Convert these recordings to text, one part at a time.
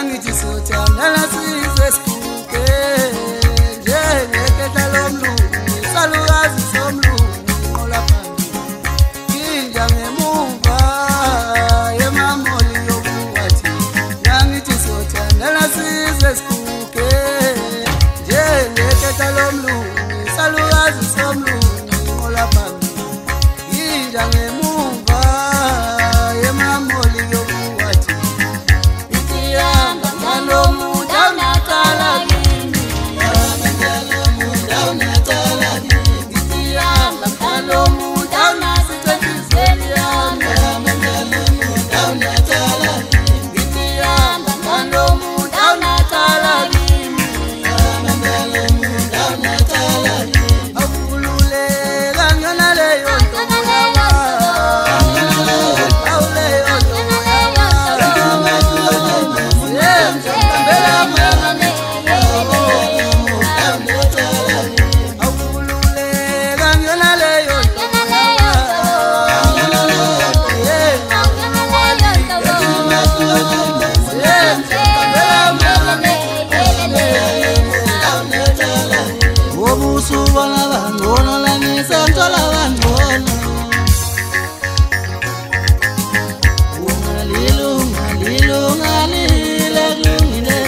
yangithi sothandana sizwe sibuke njengekhetha lomlungu salukazi somlungu ngola phambili inja ngemuva yemamoli yobuwathi yangithi sothandana sizwe sibuke njengekhetha lomlungu salukazi somlungu ngola phambili inja ngemuva yemamoli yobuwathi ikiyamba ngalomu dawunaqala kimi dawunaqala kimi ikiyamba ngalomu dawunasithandizweni yami dawunaqala kimi ikiyamba ngalomu dawunaqala kimi dawunaqala kimi akululeka ngiyona leyo Subona bangona la nisantola bangona ungalilungalile lungile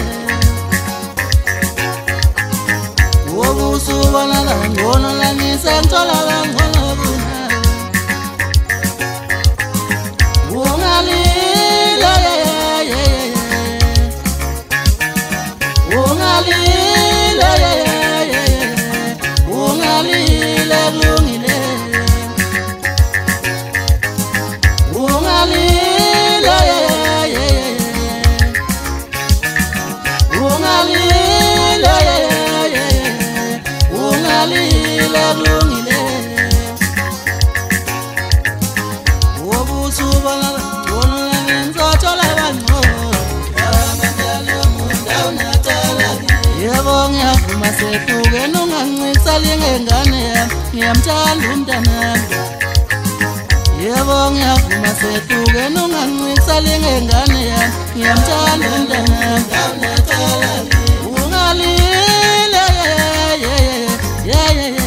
subona bangona la nisantola bangona ungalile ungalile lungile ungalile lungile wobusubona ngona ngenzothola yebo ngiyavuma seduke nungancisa lingengane yami ngiyamthanda umntana yebo ngiyavuma seduke nungancisa lingengane yami ngiyamthanda umntana ungalile